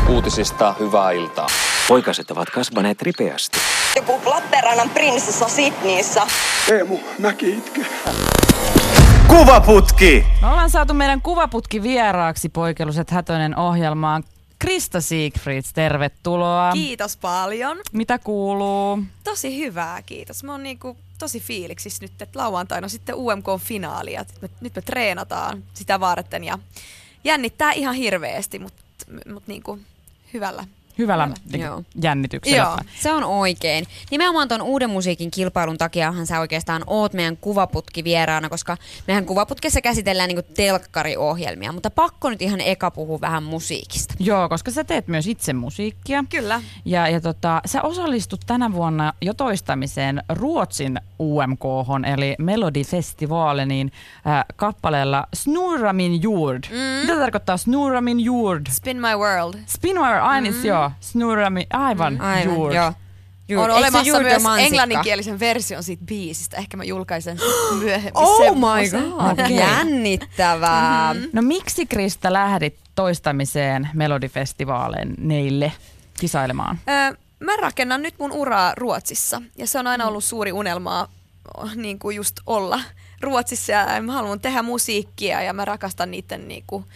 Uutisista hyvää iltaa. Poikaset ovat kasvaneet ripeästi. Joku Lappeenrannan prinsessa Sydneyssä. Teemu, mäki itkee. Kuvaputki! Me ollaan saatu meidän kuvaputki vieraaksi Poikelluset Hätönen ohjelmaan. Krista Siegfrids, tervetuloa. Kiitos paljon. Mitä kuuluu? Tosi hyvää, kiitos. Mä oon tosi fiiliksissä nyt, että lauantaina on sitten UMK-finaali ja nyt me treenataan sitä varten ja jännittää ihan hirveästi, mutta hyvällä jännityksellä. Joo, se on oikein. Nimenomaan tuon uuden musiikin kilpailun takiahan sä oikeastaan oot meidän kuvaputki vieraana, koska meidän kuvaputkessa käsitellään niinku telkkariohjelmia, mutta pakko nyt ihan eka puhua vähän musiikista. Joo, koska sä teet myös itse musiikkia. Kyllä. Ja sä osallistut tänä vuonna jo toistamiseen Ruotsin UMK:hon, eli Melodifestivaaleniin kappaleella Snurra min jord. Mitä tarkoittaa Snurra min jord? Spin my world. Spin my world, joo. Snurra min, aivan jord. Joo. On olemassa myös englanninkielisen version siitä biisistä. Ehkä mä julkaisen myöhemmin. Oh my god, okay. Jännittävää. No miksi Krista lähdit toistamiseen Melodifestivaaleille kisailemaan? Mä rakennan nyt mun uraa Ruotsissa ja se on aina ollut suuri unelmaa niin kuin just olla Ruotsissa ja mä haluan tehdä musiikkia ja mä rakastan niiden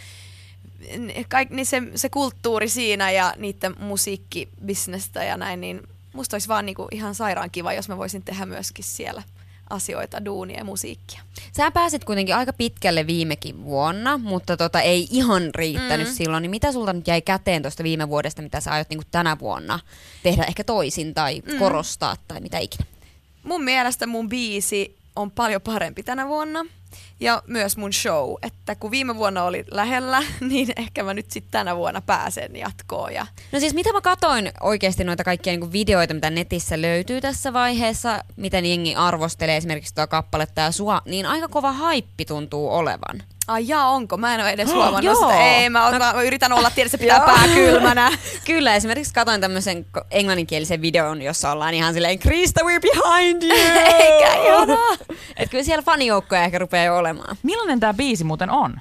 se kulttuuri siinä ja niiden musiikkibisnestä ja näin, niin musta olisi vaan ihan sairaan kiva, jos mä voisin tehdä myöskin siellä asioita, duunia ja musiikkia. Sä pääsit kuitenkin aika pitkälle viimekin vuonna, mutta ei ihan riittänyt silloin. Niin mitä sulta nyt jäi käteen tuosta viime vuodesta, mitä sä aiot tänä vuonna tehdä ehkä toisin tai korostaa tai mitä ikinä? Mun mielestä mun biisi on paljon parempi tänä vuonna. Ja myös mun show, että kun viime vuonna oli lähellä, niin ehkä mä nyt sitten tänä vuonna pääsen jatkoon. No siis mitä mä katoin oikeasti noita kaikkia videoita, mitä netissä löytyy tässä vaiheessa, miten jengi arvostelee esimerkiksi tuota kappaletta ja sua, niin aika kova haippi tuntuu olevan. Ai onko? Mä en ole edes huomannut sitä. Ei, mä yritän olla, tiedä, se pitää pää kylmänä. Kyllä, esimerkiksi katoin tämmöisen englanninkielisen videon, jossa ollaan ihan silleen, Krista, we're behind you! Eikä ihanaa! Että kyllä siellä fanijoukkoja ehkä rupeaa jo olemaan. Millainen tää biisi muuten on?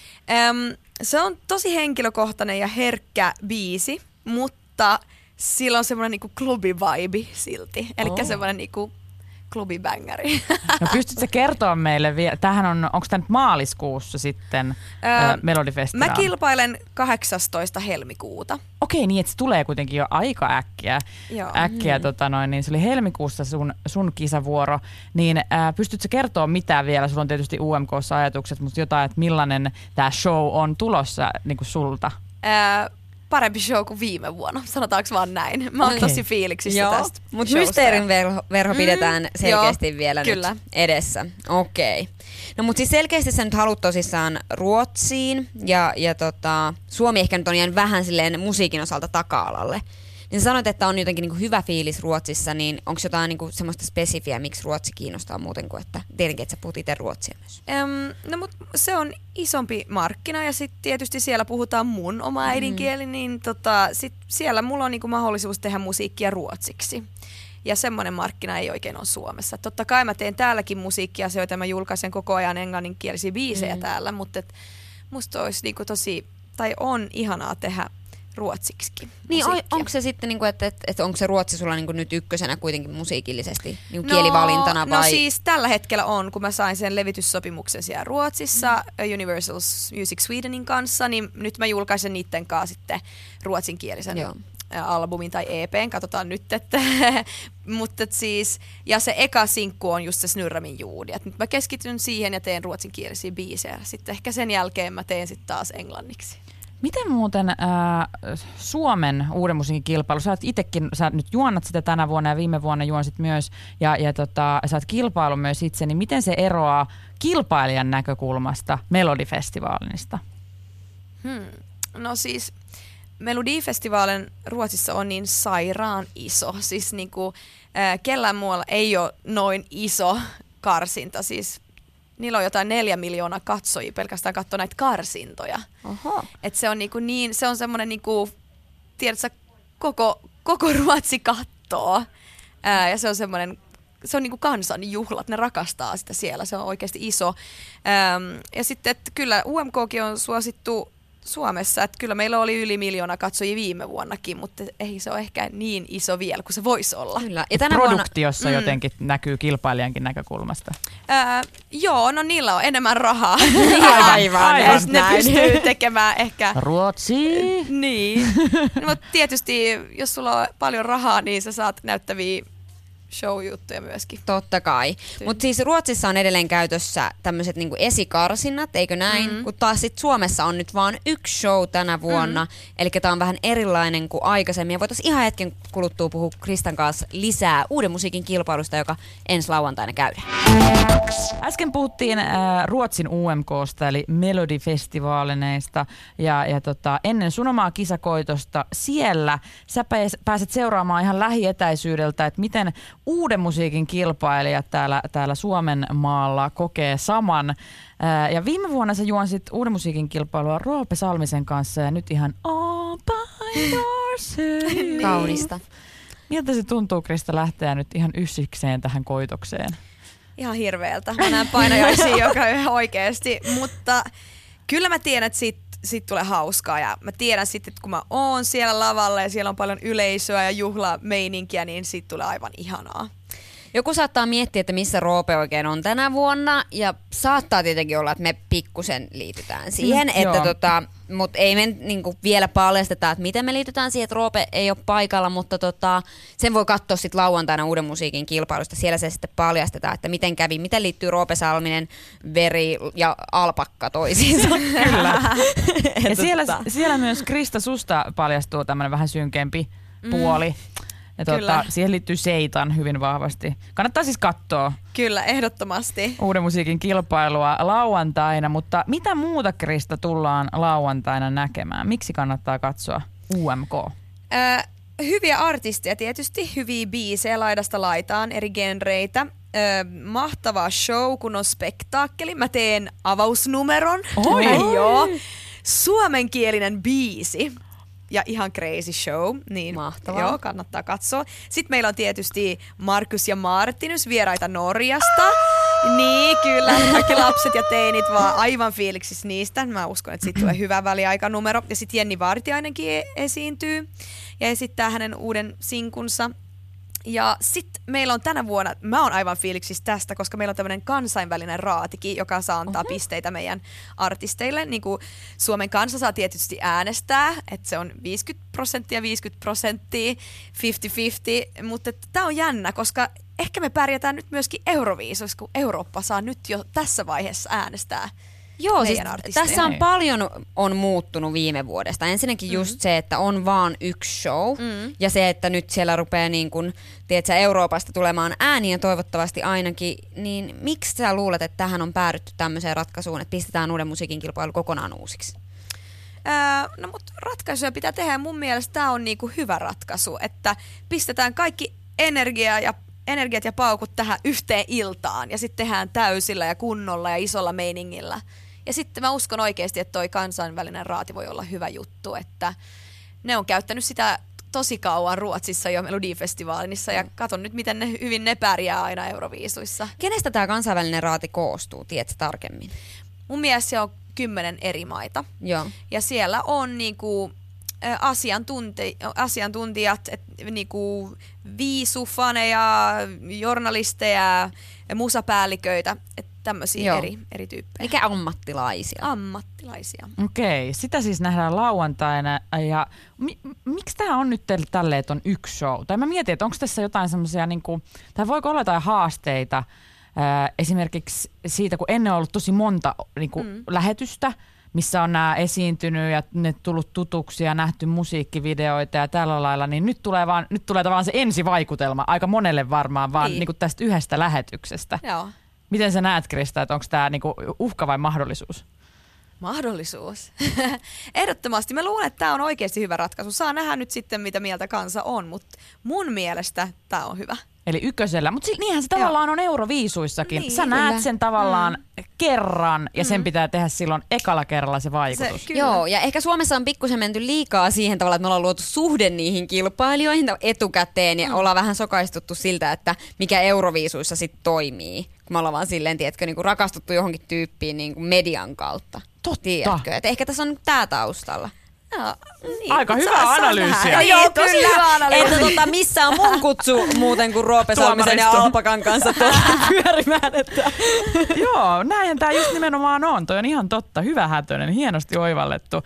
Se on tosi henkilökohtainen ja herkkä biisi, mutta sillä on semmoinen klubi-vibe silti. Elikkä semmoinen klubibängäri. No pystytkö kertoa meille vielä, onko tämä nyt maaliskuussa sitten Melodifestivaali? Mä kilpailen 18. helmikuuta. Okei, niin että se tulee kuitenkin jo aika äkkiä. Joo. Niin se oli helmikuussa sun kisavuoro. Niin pystytkö kertoa mitä vielä? Sulla on tietysti UMK:ssa ajatukset, mutta jotain, että millainen tämä show on tulossa niin kuin sulta? Parempi show kuin viime vuonna, sanotaanko vaan näin. Mä oon tosi fiiliksissä tästä. Mutta mysteerin verho pidetään selkeästi vielä kyllä. Nyt edessä. Okei. No mutta siis selkeästi sä nyt haluat tosissaan Ruotsiin ja Suomi ehkä nyt on jäänyt vähän silleen musiikin osalta taka-alalle. Niin sä sanoit, että on jotenkin hyvä fiilis Ruotsissa, niin onko jotain semmoista spesifiä, miksi Ruotsi kiinnostaa muuten kuin, että tietenkin, että sä puhut itse ruotsia myös? No mutta se on isompi markkina ja sitten tietysti siellä puhutaan mun oma äidinkieli, niin sit siellä mulla on mahdollisuus tehdä musiikkia ruotsiksi. Ja semmoinen markkina ei oikein ole Suomessa. Totta kai mä teen täälläkin musiikkiasioita, mä julkaisen koko ajan englanninkielisiä biisejä täällä, mutta musta olisi on ihanaa tehdä ruotsiksikin. Niin onko se sitten, että onko se Ruotsi sulla nyt ykkösenä kuitenkin musiikillisesti kielivalintana vai? No siis tällä hetkellä on, kun mä sain sen levityssopimuksen siellä Ruotsissa Universal Music Swedenin kanssa, niin nyt mä julkaisen niiden kanssa sitten ruotsinkielisen albumin tai EPn, katsotaan nyt, että mutta siis, ja se eka sinkku on just se Snurra min jord, että nyt mä keskityn siihen ja teen ruotsinkielisiä biisejä, sitten ehkä sen jälkeen mä teen sitten taas englanniksi. Miten muuten Suomen uuden musiikin kilpailu, sä nyt juonnat sitä tänä vuonna ja viime vuonna juonsit myös ja sä oot kilpailu myös itse, niin miten se eroaa kilpailijan näkökulmasta Melodifestivaalista? No siis Melodifestivaalin Ruotsissa on niin sairaan iso, siis kellään muualla ei ole noin iso karsinta, siis niillä on jotain 4 miljoonaa katsojia pelkästään katsoa näitä karsintoja. Oho. Et se on se on semmoinen tiedätkö, koko Ruotsi kattoo. Ja se on semmoinen, se on kansanjuhlat, ne rakastaa sitä siellä, se on oikeasti iso. Ja sitten, että kyllä UMKkin on suosittu Suomessa, että kyllä meillä oli yli 1 miljoona katsojia viime vuonnakin, mutta ei se ole ehkä niin iso vielä kuin se voisi olla. Kyllä. Ja tänä Produktiossa jotenkin näkyy kilpailijankin näkökulmasta. Joo, no niillä on enemmän rahaa. Aivan. Ne pystyy tekemään ehkä... Ruotsi! Niin. Mutta tietysti, jos sulla on paljon rahaa, niin sä saat näyttäviä show-juttuja myöskin. Totta kai. Mutta siis Ruotsissa on edelleen käytössä tämmöiset niinku esikarsinnat, eikö näin? Kun taas sit Suomessa on nyt vaan 1 show tänä vuonna. Eli tää on vähän erilainen kuin aikaisemmin. Ja voitaisiin ihan hetken kuluttua puhua Kristan kanssa lisää uuden musiikin kilpailusta, joka ensi lauantaina käydään. Äsken puhuttiin Ruotsin UMKsta eli Melodifestivaalineista ja ennen sun omaa kisakoitosta siellä sä pääset seuraamaan ihan lähietäisyydeltä, että miten uuden musiikin kilpailijat täällä Suomen maalla kokee saman. Ja viime vuonna sä juonsit uuden musiikin kilpailua Roope Salmisen kanssa ja nyt ihan all by yourself. Kaunista. Miltä se tuntuu, Krista, lähteä nyt ihan yssikseen tähän koitokseen? Ihan hirveältä. Mä näen painajaisia joka yhä oikeasti, mutta kyllä mä tiedän, että siitä tulee hauskaa ja mä tiedän sitten, että kun mä oon siellä lavalla ja siellä on paljon yleisöä ja juhlameininkiä, niin siitä tulee aivan ihanaa. Joku saattaa miettiä, että missä Roope oikein on tänä vuonna, ja saattaa tietenkin olla, että me pikkusen liitytään siihen, mutta ei me niinku vielä paljasteta, että miten me liitytään siihen, että Roope ei ole paikalla, mutta sen voi katsoa sitten lauantaina uuden musiikin kilpailusta. Siellä se sitten paljastetaan, että miten kävi, miten liittyy Roope Salminen, Veri ja Alpakka toisiinsa. Kyllä. Ja siellä myös Krista susta paljastuu tämmöinen vähän synkempi puoli. Ja siihen liittyy Seitan hyvin vahvasti. Kannattaa siis katsoa. Kyllä, ehdottomasti. Uuden musiikin kilpailua lauantaina, mutta mitä muuta, Krista, tullaan lauantaina näkemään? Miksi kannattaa katsoa UMK? Hyviä artisteja tietysti, hyviä biisejä laidasta laitaan, eri genreitä. Mahtava show, kun on spektaakkeli. Mä teen avausnumeron. Joo. Suomenkielinen biisi. Ja ihan crazy show. Niin, mahtavaa. Joo, kannattaa katsoa. Sitten meillä on tietysti Markus ja Martinus, vieraita Norjasta. Niin, kyllä. Kaikki lapset ja teinit vaan aivan fiiliksissä niistä. Mä uskon, että siitä tulee hyvä väliaikanumero. Ja sitten Jenni Vartiainenkin esiintyy ja esittää hänen uuden sinkunsa. Ja sitten meillä on tänä vuonna, mä oon aivan fiiliksissä tästä, koska meillä on tämmöinen kansainvälinen raatiki, joka saa antaa pisteitä meidän artisteille. Niin kuin Suomen kansa saa tietysti äänestää, että se on 50% ja 50%, 50-50, mutta tämä on jännä, koska ehkä me pärjätään nyt myöskin Euroviisuissa, kun Eurooppa saa nyt jo tässä vaiheessa äänestää. Joo, siis tässä on paljon muuttunut viime vuodesta. Ensinnäkin just se, että on vaan 1 show ja se, että nyt siellä rupeaa niin kun, tiedätkö, Euroopasta tulemaan ääniä toivottavasti ainakin, niin miksi sä luulet, että tähän on päädytty tämmöiseen ratkaisuun, että pistetään uuden musiikin kilpailu kokonaan uusiksi? No mutta ratkaisuja pitää tehdä ja mun mielestä tämä on niinku hyvä ratkaisu, että pistetään kaikki energiat ja paukut tähän yhteen iltaan ja sitten tehdään täysillä ja kunnolla ja isolla meiningillä. Ja sitten mä uskon oikeasti, että toi kansainvälinen raati voi olla hyvä juttu, että ne on käyttänyt sitä tosi kauan Ruotsissa jo Melodifestivaalissa ja katon nyt, miten hyvin ne pärjää aina Euroviisuissa. Kenestä tämä kansainvälinen raati koostuu, tiedätkö tarkemmin? Mun mielestä se on 10 eri maita. Joo. Ja siellä on niinku asiantuntijat, niinku viisufaneja, journalisteja, musapäälliköitä, tämmöisiä eri tyyppejä. Mikä ammattilaisia? Ammattilaisia. Okei, sitä siis nähdään lauantaina. Ja miksi tämä on nyt tälleen, että on 1 show? Tai mä mietin, että onko tässä jotain semmoisia, niinku, tai voiko olla jotain haasteita esimerkiksi siitä, kun ennen on ollut tosi monta lähetystä, missä on nämä esiintynyt ja ne tullut tutuksi ja nähty musiikkivideoita ja tällä lailla, niin nyt tulee tavallaan se ensivaikutelma aika monelle varmaan vaan niin kuin tästä yhdestä lähetyksestä. Joo. Miten sä näet, Krista, että onko tämä niinku uhka vai mahdollisuus? Mahdollisuus. Ehdottomasti. Mä luulen, että tämä on oikeasti hyvä ratkaisu. Saa nähdä nyt sitten, mitä mieltä kansa on, mutta mun mielestä tämä on hyvä. Eli ykkösellä. Mutta niinhän se tavallaan on Euroviisuissakin. Niin, sä näet sen tavallaan kerran ja sen pitää tehdä silloin ekalla kerralla se vaikutus. Joo, ja ehkä Suomessa on pikkusen menty liikaa siihen tavalla, että me ollaan luotu suhde niihin kilpailijoihin etukäteen ja ollaan vähän sokaistuttu siltä, että mikä Euroviisuissa sitten toimii. Kun me ollaan vaan silleen, tiedätkö, niin kuin rakastuttu johonkin tyyppiin niin kuin median kautta. Totta. Tiedätkö? Et ehkä tässä on tää taustalla. No, niin. Aika hyvää analyysiä. Joo, tosi hyvä analyysi. Että missä on mun kutsu muuten kuin Roope Salmisen ja Alpakan kanssa pyörimään. Että. Joo, näinhän tämä just nimenomaan on. Toi on ihan totta. Hyvä Hätönen, hienosti oivallettu.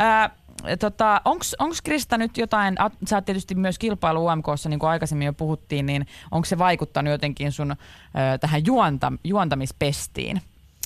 Onks Krista nyt jotain, sä oot tietysti myös kilpailu UMK:ssa, niin kuin aikaisemmin jo puhuttiin, niin onko se vaikuttanut jotenkin sun tähän juontamispestiin?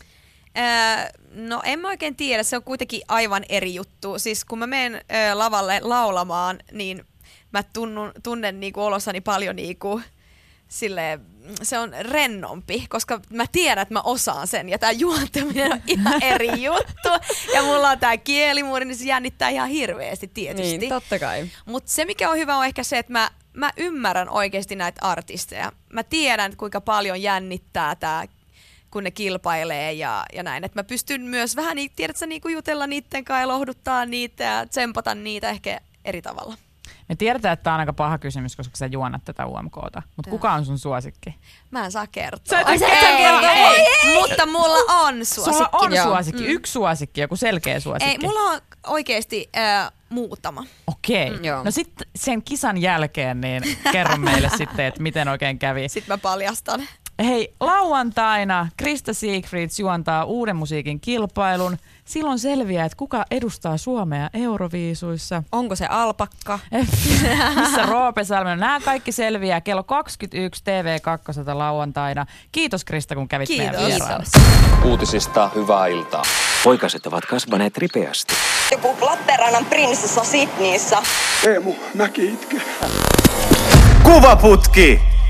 No en mä oikein tiedä, se on kuitenkin aivan eri juttu. Siis kun mä menen lavalle laulamaan, niin mä tunnen niinku olossani paljon niinku silleen, se on rennompi, koska mä tiedän, että mä osaan sen ja tää juontaminen on ihan eri juttu. Ja mulla on tää kielimuuri, niin se jännittää ihan hirveästi tietysti. Niin, totta kai. Mutta se mikä on hyvä on ehkä se, että mä ymmärrän oikeasti näitä artisteja. Mä tiedän, kuinka paljon jännittää tää, kun ne kilpailee ja näin. Että mä pystyn myös vähän, tiedätkö, niinku jutella niitten kanssa ja lohduttaa niitä ja tsempata niitä ehkä eri tavalla. Me tiedetään, että tämä on aika paha kysymys, koska sä juonat tätä UMK:ta. Mutta kuka on sun suosikki? Mä en saa kertoa. Sä et kertoa? Ei. Mutta mulla on suosikki. Sulla on suosikki. Yksi suosikki, joku selkeä suosikki. Ei, mulla on oikeesti muutama. Okei. No sitten sen kisan jälkeen, niin kerro meille sitten, että miten oikein kävi. Sitten mä paljastan. Hei, lauantaina Krista Siegfrids juontaa uuden musiikin kilpailun. Silloin selviää, että kuka edustaa Suomea Euroviisuissa. Onko se Alpakka? Missä Roope Salminen? Nämä kaikki selviää kello 21 TV2 lauantaina. Kiitos Krista, kun kävit meidän vieraana. Uutisista hyvää iltaa. Poikaset ovat kasvaneet ripeästi. Joku Lappeenrannan prinsessa Sydneyssä. Teemu näki itkeä. Kuvaputki!